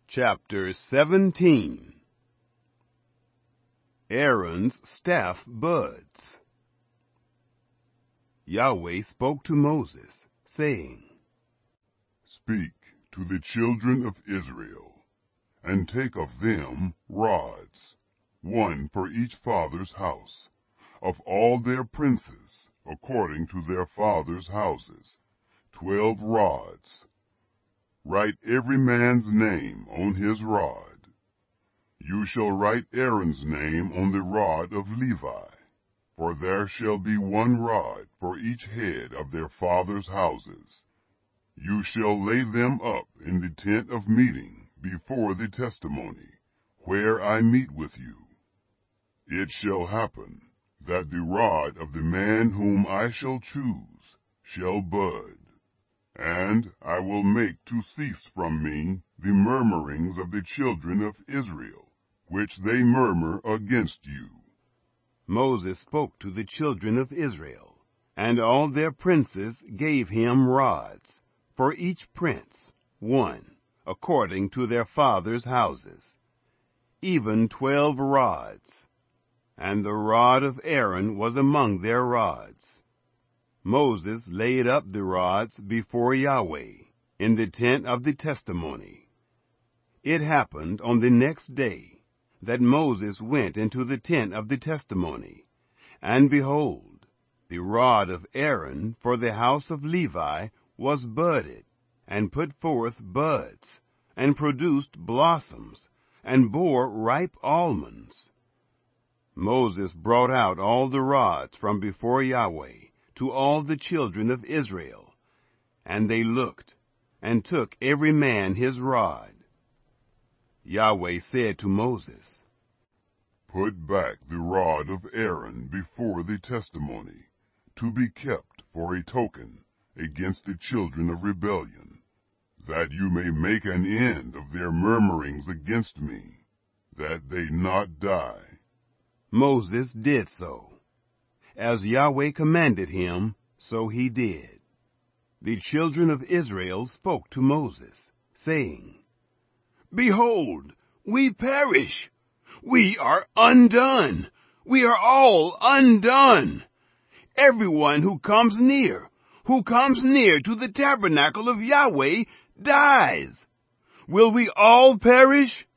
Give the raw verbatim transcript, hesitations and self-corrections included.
Chapter seventeen. Aaron's staff buds. Yahweh spoke to Moses, saying, Speak to the children of Israel, and take of them rods, one for each father's house, of all their princes, according to their fathers' houses, twelve rods. Write every man's name on his rod. You shall write Aaron's name on the rod of Levi, for there shall be one rod for each head of their fathers' houses. You shall lay them up in the tent of meeting before the testimony, where I meet with you. It shall happen that the rod of the man whom I shall choose shall bud, and I will make to cease from me the murmurings of the children of Israel, which they murmur against you. Moses spoke to the children of Israel, and all their princes gave him rods, for each prince one, according to their fathers' houses, even twelve rods. And the rod of Aaron was among their rods. Moses laid up the rods before Yahweh in the tent of the testimony. It happened on the next day that Moses went into the tent of the testimony, and behold, the rod of Aaron for the house of Levi was budded, and put forth buds, and produced blossoms, and bore ripe almonds. Moses brought out all the rods from before Yahweh to all the children of Israel, and they looked, and took every man his rod. Yahweh said to Moses, Put back the rod of Aaron before the testimony, to be kept for a token against the children of rebellion, that you may make an end of their murmurings against me, that they not die. Moses did so. As Yahweh commanded him, so he did. The children of Israel spoke to Moses, saying, Behold, we perish. We are undone. We are all undone. Everyone who comes near, who comes near to the tabernacle of Yahweh, dies. Will we all perish?